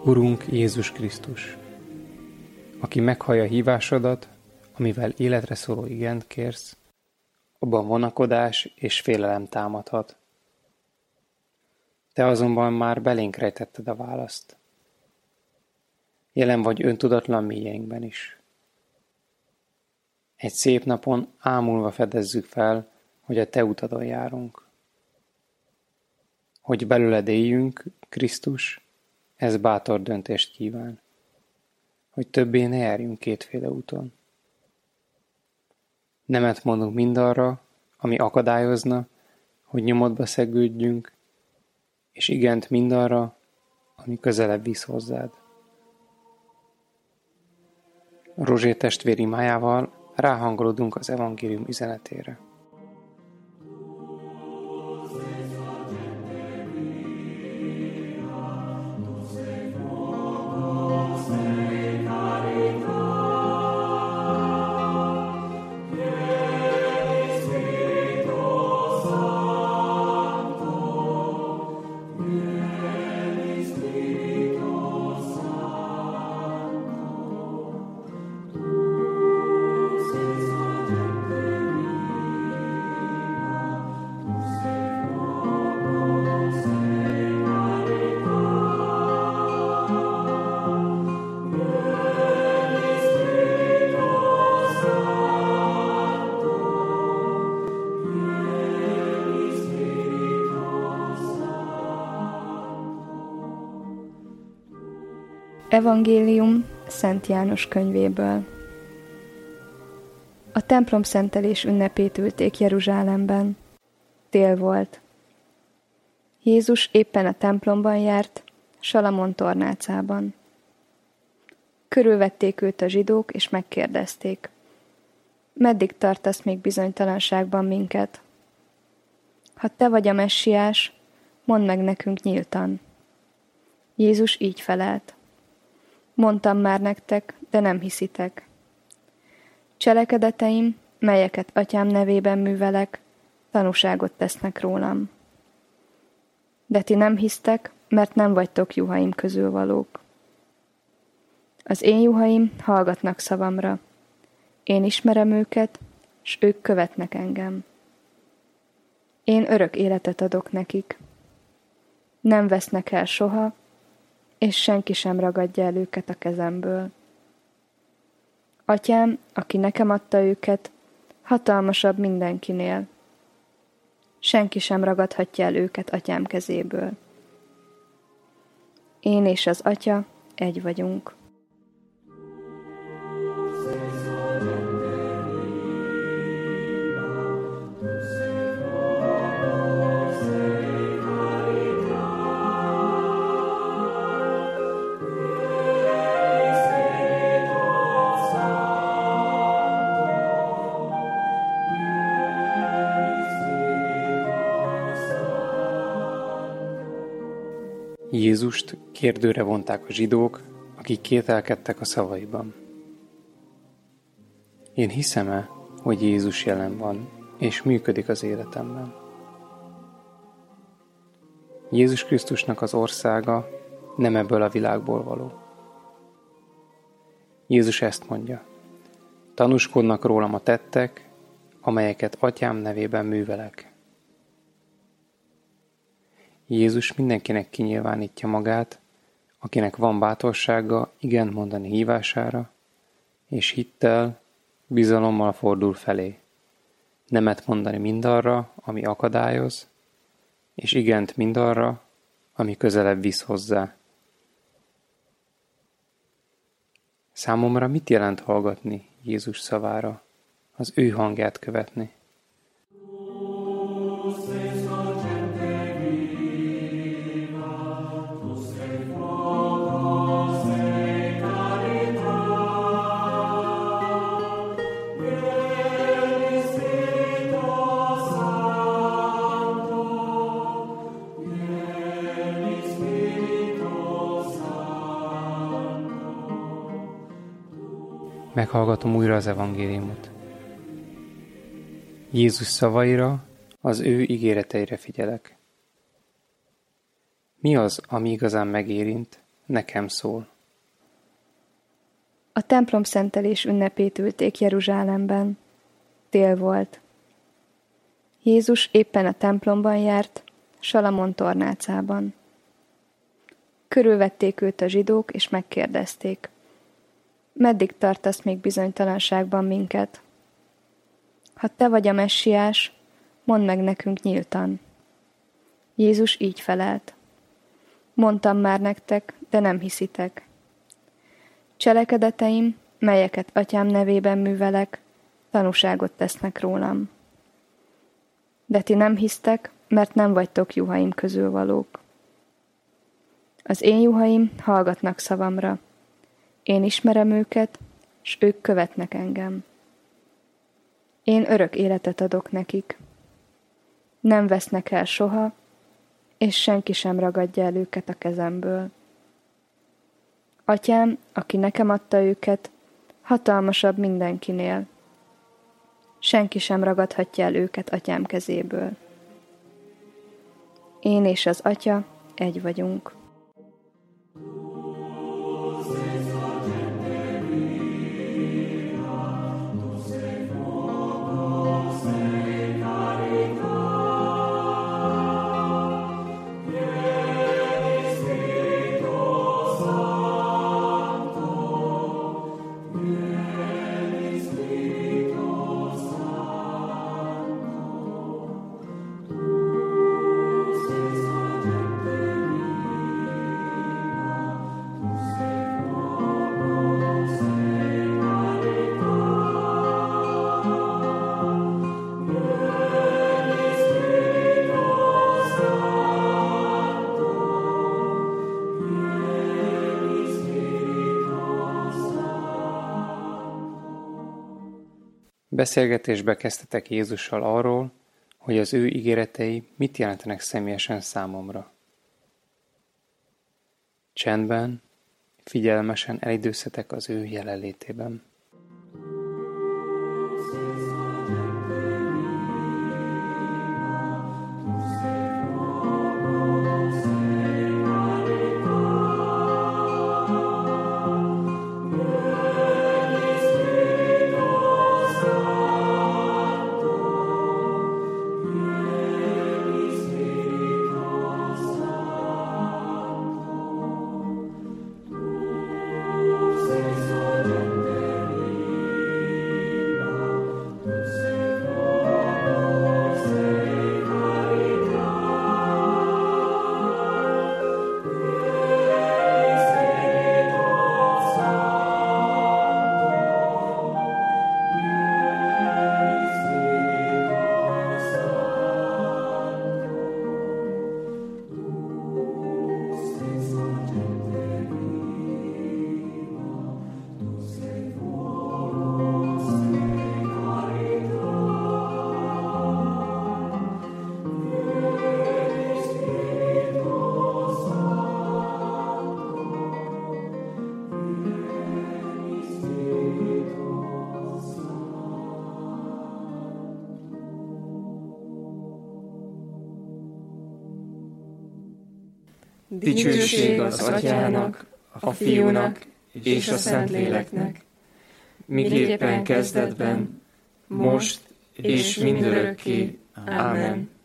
Urunk Jézus Krisztus, aki meghallja hívásodat, amivel életre szóló igent kérsz, abban vonakodás és félelem támadhat. Te azonban már belénk rejtetted a választ. Jelen vagy öntudatlan mélyeinkben is. Egy szép napon ámulva fedezzük fel, hogy a te utadon járunk. Hogy belőled éljünk, Krisztus, ez bátor döntést kíván. Hogy többé ne járjunk kétféle úton. Nemet mondunk mindarra, ami akadályozna, hogy nyomodba szegődjünk, és igent mindarra, ami közelebb visz hozzád. Rozsé testvér imájával ráhangolódunk az evangélium üzenetére. Evangélium Szent János könyvéből. A templom szentelés ünnepét ülték Jeruzsálemben. Tél volt. Jézus éppen a templomban járt, Salamon tornácában. Körülvették őt a zsidók, és megkérdezték: meddig tartasz még bizonytalanságban minket? Ha te vagy a messiás, mondd meg nekünk nyíltan. Jézus így felelt: mondtam már nektek, de nem hiszitek. Cselekedeteim, melyeket atyám nevében művelek, tanúságot tesznek rólam. De ti nem hisztek, mert nem vagytok juhaim közül valók. Az én juhaim hallgatnak szavamra. Én ismerem őket, s ők követnek engem. Én örök életet adok nekik. Nem vesznek el soha, és senki sem ragadja el őket a kezemből. Atyám, aki nekem adta őket, hatalmasabb mindenkinél. Senki sem ragadhatja el őket atyám kezéből. Én és az atya egy vagyunk. Jézust kérdőre vonták a zsidók, akik kételkedtek a szavaiban. Én hiszem-e, hogy Jézus jelen van, és működik az életemben? Jézus Krisztusnak az országa nem ebből a világból való. Jézus ezt mondja: tanúskodnak rólam a tettek, amelyeket atyám nevében művelek. Jézus mindenkinek kinyilvánítja magát, akinek van bátorsága igent mondani hívására, és hittel, bizalommal fordul felé. Nemet mondani mindarra, ami akadályoz, és igent mindarra, ami közelebb visz hozzá. Számomra mit jelent hallgatni Jézus szavára, az ő hangját követni? Meghallgatom újra az evangéliumot. Jézus szavaira, az ő ígéreteire figyelek. Mi az, ami igazán megérint, nekem szól. A templom szentelés ünnepét ülték Jeruzsálemben. Tél volt. Jézus éppen a templomban járt, Salamon tornácában. Körülvették őt a zsidók, és megkérdezték: meddig tartasz még bizonytalanságban minket? Ha te vagy a messiás, mondd meg nekünk nyíltan. Jézus így felelt: mondtam már nektek, de nem hiszitek. Cselekedeteim, melyeket atyám nevében művelek, tanúságot tesznek rólam. De ti nem hisztek, mert nem vagytok juhaim közül valók. Az én juhaim hallgatnak szavamra. Én ismerem őket, s ők követnek engem. Én örök életet adok nekik. Nem vesznek el soha, és senki sem ragadja el őket a kezemből. Atyám, aki nekem adta őket, hatalmasabb mindenkinél. Senki sem ragadhatja el őket atyám kezéből. Én és az atya egy vagyunk. Beszélgetésbe kezdtetek Jézussal arról, hogy az ő ígéretei mit jelentenek személyesen számomra. Csendben, figyelmesen elidőzhetek az ő jelenlétében. Dicsőség az Atyának, a Fiúnak és a Szentléleknek, miképpen kezdetben, most és mindörökké. Ámen.